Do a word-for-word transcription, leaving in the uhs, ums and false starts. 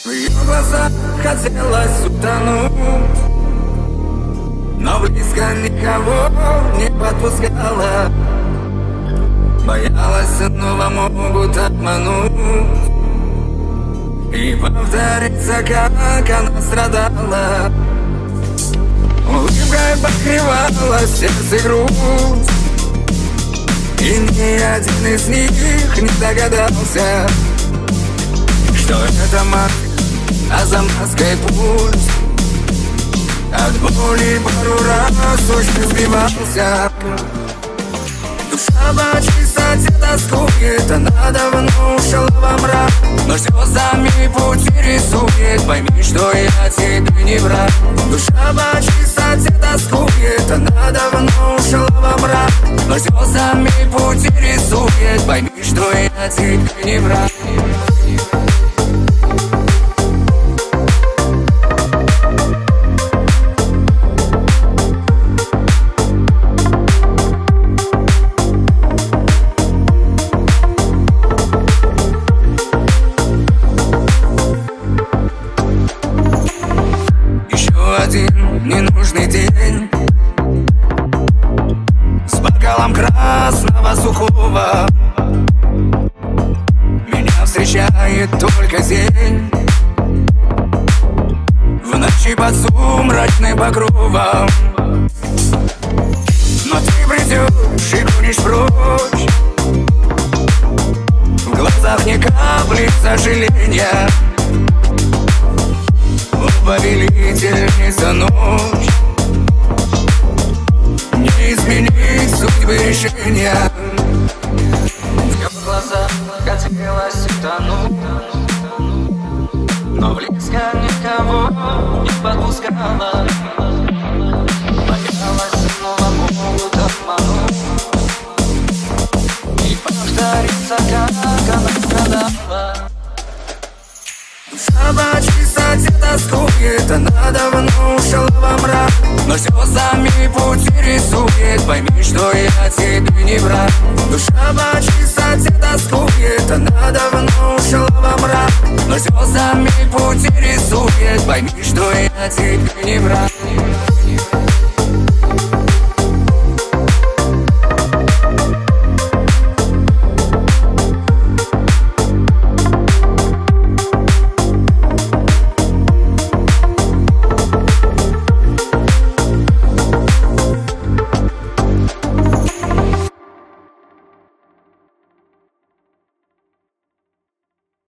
В ее глазах хотелось утонуть, но близко никого не подпускала. Боялась, снова могут обмануть и повторится, как она страдала. Улыбкой покрывала сердце грусть, и ни один из них не догадался, что это маска, а за маской пульс. От боли пару раз очень сбивался. Душа по чистоте тоскует, она давно ушла во мрак, но слезами пути рисует. Пойми, что я тебе не враг. Душа по чистоте тоскует, она давно ушла во мрак, но слезами пути рисует. Пойми, что я тебе не враг. Один ненужный день с бокалом красного сухого. Меня встречает только день в ночи под сумрачным покровом. Но ты придешь и гонишь прочь, в глазах ни капли сожаления. Повелительница ночь, не изменить судьбы решения. В ее глазах хотелось утонуть, но близко никого не подпускала. Боялась, снова могут обмануть и повторится, как она страдала. Душа по чистоте тоскует, она давно ушла во мрак, но слезами пути рисует. Пойми, что я тебе не враг. Душа по чистоте тоскует, она давно ушла во мрак, но слезами пути рисует. Пойми, что я тебе не враг.